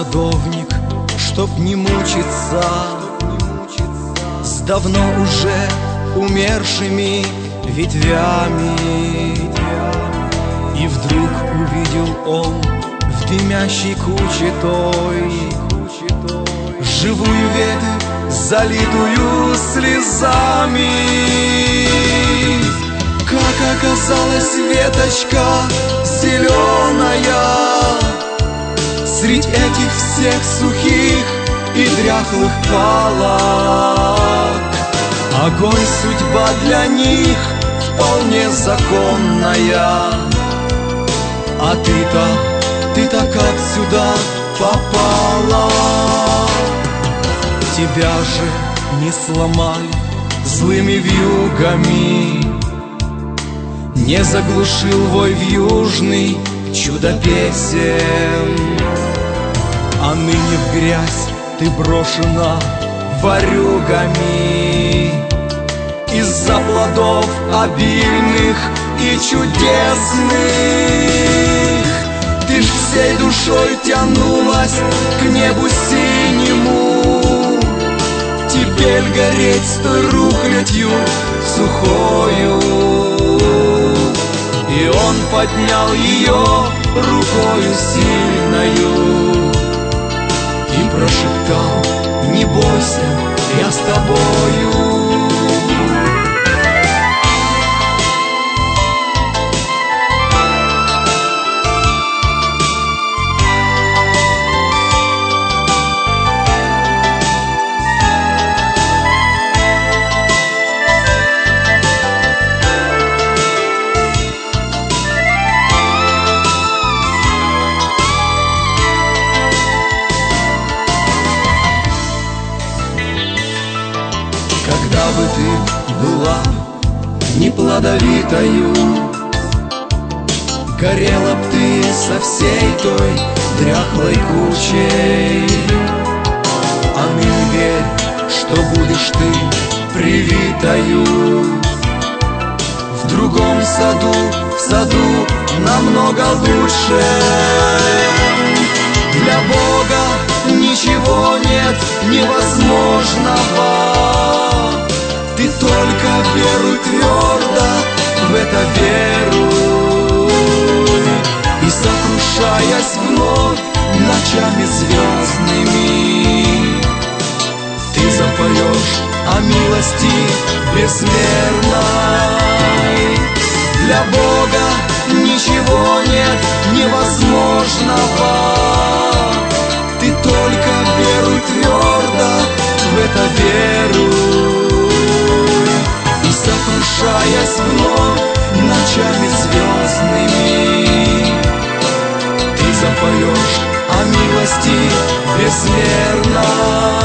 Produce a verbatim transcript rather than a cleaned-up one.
садовник, чтоб не мучиться с давно уже умершими ветвями. И вдруг увидел он в дымящей куче той живую ветвь, залитую слезами. Как оказалась веточка зеленая средь этих всех сухих и дряхлых палок. Огонь — судьба для них вполне законная. А ты-то, ты-то как сюда попала? Тебя же не сломали злыми вьюгами, не заглушил вой вьюжный чудо песен. А ныне в грязь ты брошена ворюгами из-за плодов обильных и чудесных. Ты ж всей душой тянулась к небу синему, теперь гореть с той рухлядью сухою. И он поднял ее рукою сильною и прошептал: не бойся, я с тобою. Когда бы ты была неплодовитою, горела б ты со всей той дряхлой кучей. А ныне верь, что будешь ты привитою в другом саду, в саду намного лучше. Для Бога ничего нет невозможного. Ты только веруй твердо, в это веруй. И сокрушаясь вновь ночами звездными, ты запоешь о милости безмерной. Для Бога ничего нет невозможного. Ты только веруй твердо, в это веруй. И сокрушаясь вновь ночами звездными, ты запоешь о милости безмерной.